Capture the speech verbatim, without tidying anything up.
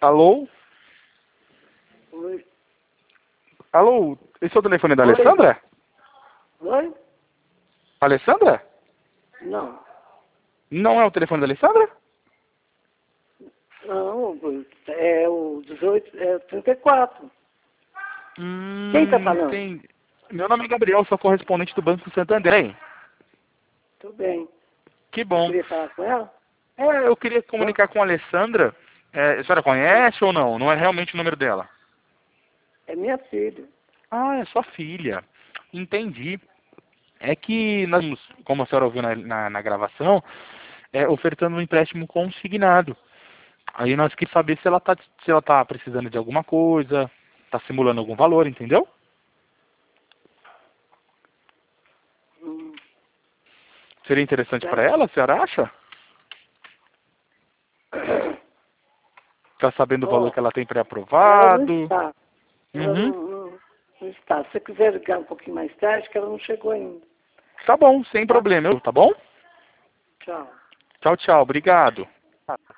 Alô? Oi. Alô? Esse é o telefone da Oi. Alessandra? Oi? Alessandra? Não. Não é o telefone da Alessandra? Não, é o dezoito, é o trinta e quatro. Hum, Quem tá falando? entendi. Meu nome é Gabriel, sou correspondente do Banco Santander. Hein? Tudo bem. Que Você bom. queria falar com ela? É, eu queria comunicar com a Alessandra. É, a senhora conhece ou não? Não é realmente o número dela? É minha filha. Ah, é sua filha. Entendi. É que nós, como a senhora ouviu na, na, na gravação, é ofertando um empréstimo consignado. Aí nós queríamos saber se ela tá, se ela tá precisando de alguma coisa, tá simulando algum valor, entendeu? Hum, Seria interessante tá. para ela, a senhora acha? Tá sabendo o valor Ó, que ela tem ela não pré-aprovado? está. Ela Uhum. não, não, não está. Se você quiser ligar um pouquinho mais tarde, que ela não chegou ainda. Tá bom, sem Tá? problema, tá bom? Tchau. Tchau, tchau, obrigado.